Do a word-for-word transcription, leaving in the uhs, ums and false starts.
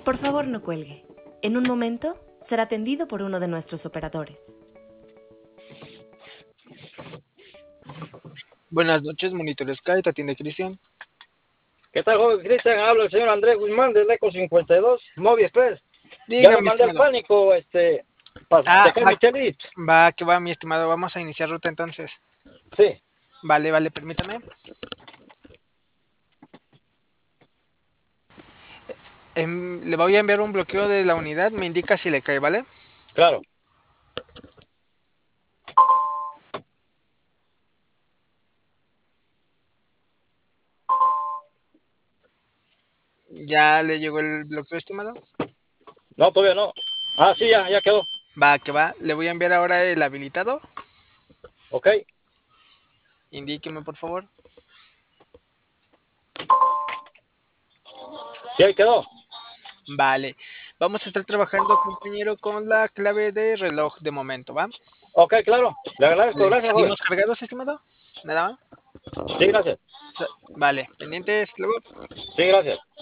Por favor, no cuelgue. En un momento será atendido por uno de nuestros operadores. Buenas noches, Monitor Sky, te atiende Cristian. ¿Qué tal, joven Cristian? Habla el señor Andrés Guzmán del Eco cincuenta y dos, Móvil Express. Ya Diga, le mi mandé el estimado. pánico, este, para Ah, dejar va, mi chelit. va, que va, mi estimado. Vamos a iniciar ruta entonces. Sí. Vale, vale, permítame. Em, le voy a enviar un bloqueo de la unidad, me indica si le cae, ¿vale? Claro. ¿Ya le llegó el bloqueo, estimado? No, todavía no. Ah, sí, ya, ya quedó. Va, que va. Le voy a enviar ahora el habilitado. Ok. Indíqueme, por favor. Sí, ahí quedó. Vale. Vamos a estar trabajando, compañero, con la clave de reloj de momento, ¿va? Ok, claro. Le agradezco. Vale. Gracias, joven. ¿Seguimos cargados, estimado? ¿Nada más? Sí, gracias. Vale. Pendientes, luego. Sí, gracias.